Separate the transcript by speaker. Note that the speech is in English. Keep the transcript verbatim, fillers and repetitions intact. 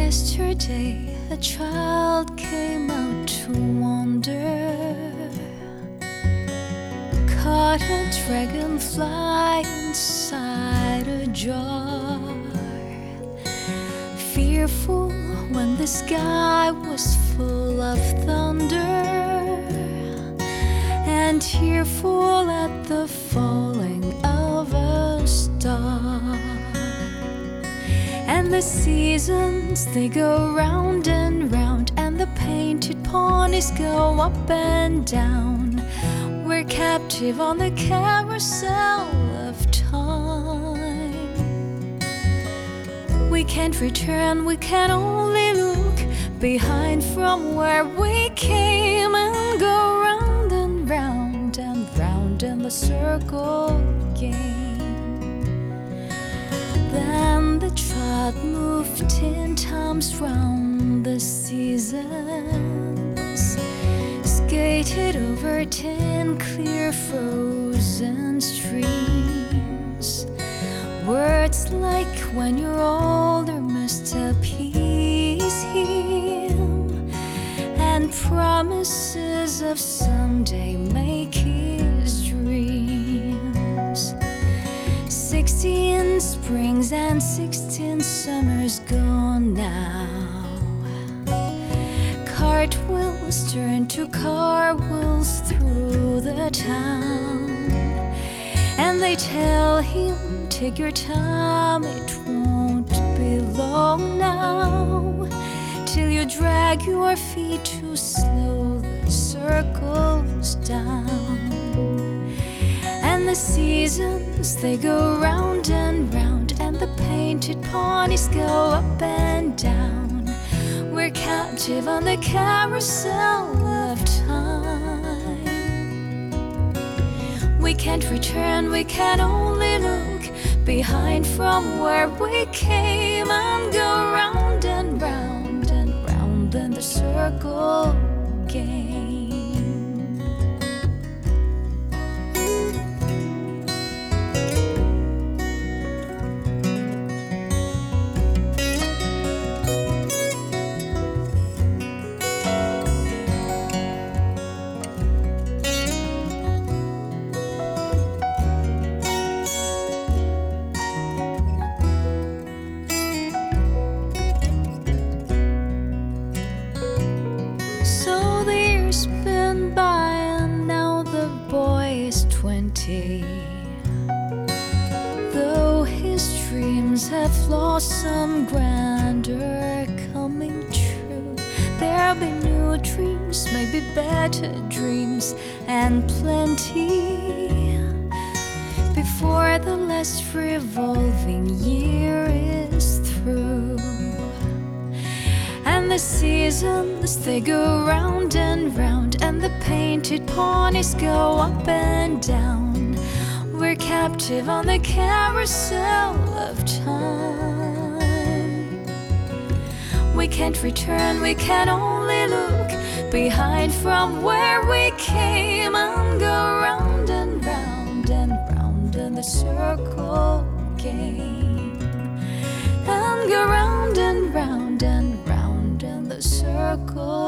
Speaker 1: Yesterday, a child came out to wander, caught a dragonfly inside a jar. Fearful when the sky was full of thunder, and tearful at the falling of a star. And the seasons, they go round and round, and the painted ponies go up and down. We're captive on the carousel of time. We can't return, we can only look behind from where we came, and go round and round and round in the circle game. Then the trot moved ten times round the seasons, skated over ten clear frozen streams. Words like when you're older must appease him, and promises of someday make his dreams. Sixteen springs and sixteen summers gone now. Cartwheels turn to cartwheels through the town, and they tell him, take your time, it won't be long now, till you drag your feet too slow the circles down. And the seasons, they go round and round, and the painted ponies go up and down. We're captive on the carousel of time. We can't return, we can only look behind from where we came, and go round and round and round in the circle game. Been by, and now the boy is twenty. Though his dreams have lost some grandeur coming true, there'll be new dreams, maybe better dreams, and plenty, before the last revolving year is through. And the seasons, they go round and round, and the painted ponies go up and down. We're captive on the carousel of time. We can't return, we can only look behind from where we came, and go round and round and round in the circle game, and go round and round and round in the circle